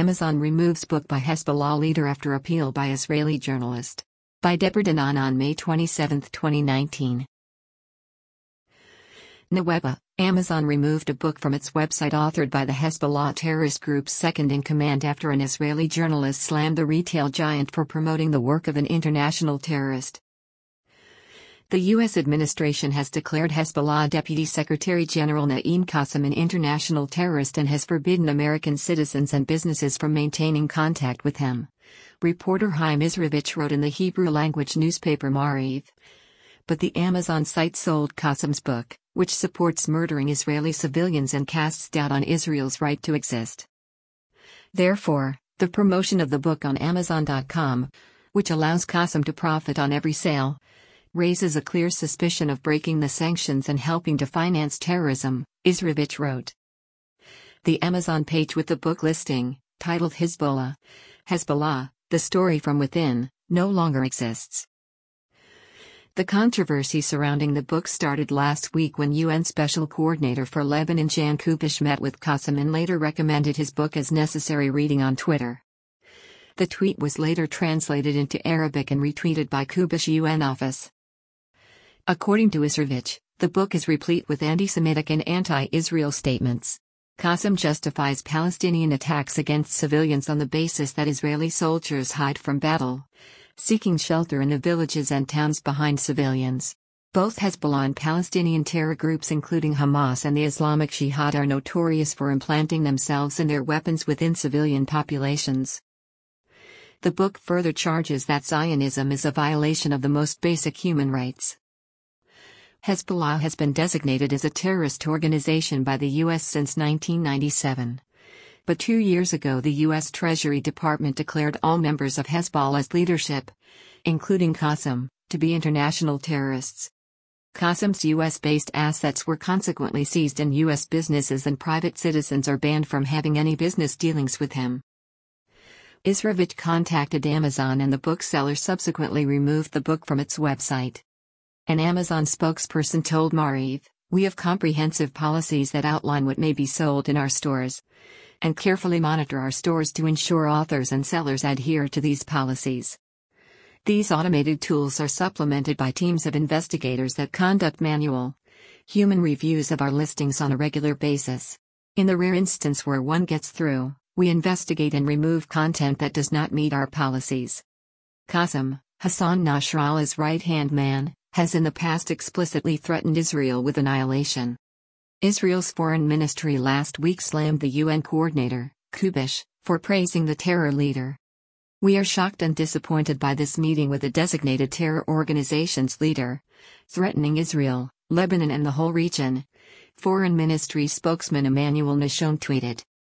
Amazon removes book by Hezbollah leader after appeal by Israeli journalist. By Deborah Danan on May 27, 2019. Naweba, Amazon removed a book from its website authored by the Hezbollah terrorist group's second-in-command after an Israeli journalist slammed the retail giant for promoting the work of an international terrorist. The U.S. administration has declared Hezbollah Deputy Secretary General Naim Qassem an international terrorist and has forbidden American citizens and businesses from maintaining contact with him. Reporter Chaim Isrovich wrote in the Hebrew-language newspaper Maariv. But the Amazon site sold Qassem's book, which supports murdering Israeli civilians and casts doubt on Israel's right to exist. Therefore, the promotion of the book on Amazon.com, which allows Qassem to profit on every sale, raises a clear suspicion of breaking the sanctions and helping to finance terrorism, Isrovich wrote. The Amazon page with the book listing, titled Hezbollah, The Story from Within, no longer exists. The controversy surrounding the book started last week when UN Special Coordinator for Lebanon Jan Kubish met with Qassem and later recommended his book as necessary reading on Twitter. The tweet was later translated into Arabic and retweeted by Kubish UN office. According to Isrovich, the book is replete with anti-Semitic and anti-Israel statements. Qassem justifies Palestinian attacks against civilians on the basis that Israeli soldiers hide from battle, seeking shelter in the villages and towns behind civilians. Both Hezbollah and Palestinian terror groups including Hamas and the Islamic Jihad are notorious for implanting themselves and their weapons within civilian populations. The book further charges that Zionism is a violation of the most basic human rights. Hezbollah has been designated as a terrorist organization by the U.S. since 1997. But 2 years ago the U.S. Treasury Department declared all members of Hezbollah's leadership, including Qassem, to be international terrorists. Qassem's U.S.-based assets were consequently seized and U.S. businesses and private citizens are banned from having any business dealings with him. Isrovich contacted Amazon and the bookseller subsequently removed the book from its website. An Amazon spokesperson told Maariv, "We have comprehensive policies that outline what may be sold in our stores, and carefully monitor our stores to ensure authors and sellers adhere to these policies. These automated tools are supplemented by teams of investigators that conduct manual, human reviews of our listings on a regular basis. In the rare instance where one gets through, we investigate and remove content that does not meet our policies." Qassem, Hassan Nasrallah's right-hand man, has in the past explicitly threatened Israel with annihilation. Israel's foreign ministry last week slammed the UN coordinator, Kubish, for praising the terror leader. "We are shocked and disappointed by this meeting with the designated terror organization's leader, threatening Israel, Lebanon and the whole region," Foreign Ministry spokesman Emmanuel Nashon tweeted.